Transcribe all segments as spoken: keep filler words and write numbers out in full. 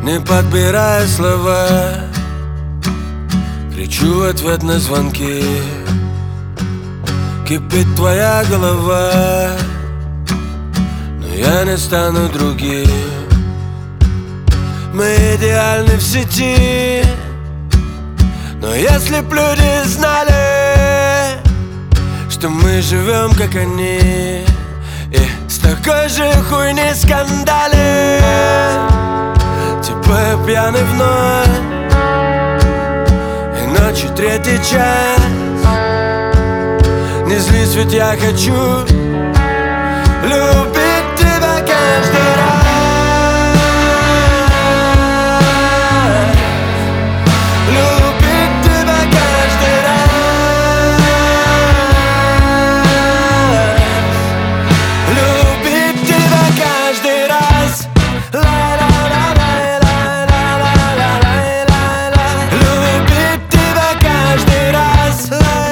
Не подбирая слова, кричу в ответ на звонки. Кипит твоя голова, но я не стану другим. Мы идеальны в сети, но если б люди знали, что мы живем как они, и с такой же хуйней скандали. Типа я пьяный вновь, и ночью третий час. Не злись, ведь я хочу любить тебя каждый раз. Любить тебя каждый раз. Любить тебя каждый раз. Любить тебя каждый раз.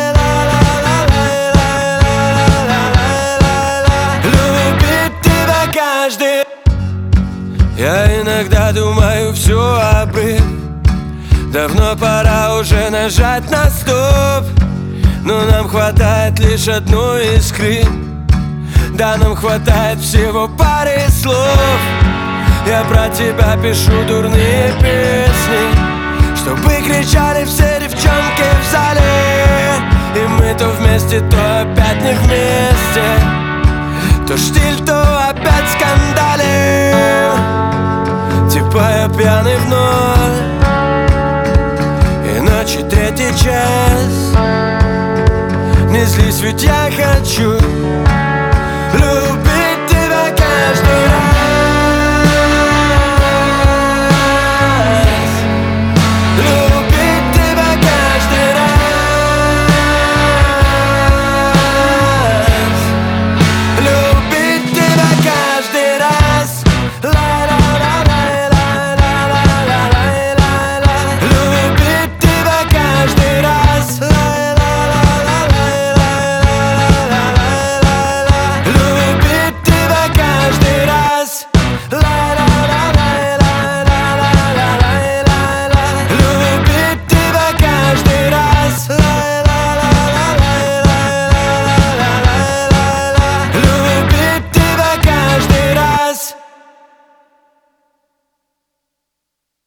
Каждый. Я иногда думаю, все обрыв. Давно пора уже нажать на стоп. Но нам хватает лишь одной искры. Да, нам хватает всего пары слов. Я про тебя пишу дурные песни, чтобы кричали все девчонки в зале. И мы то вместе, то опять не вместе. То штиль, то опять скандали. Типа я пьяный вновь, и ночи третий час. Не злись, ведь я хочу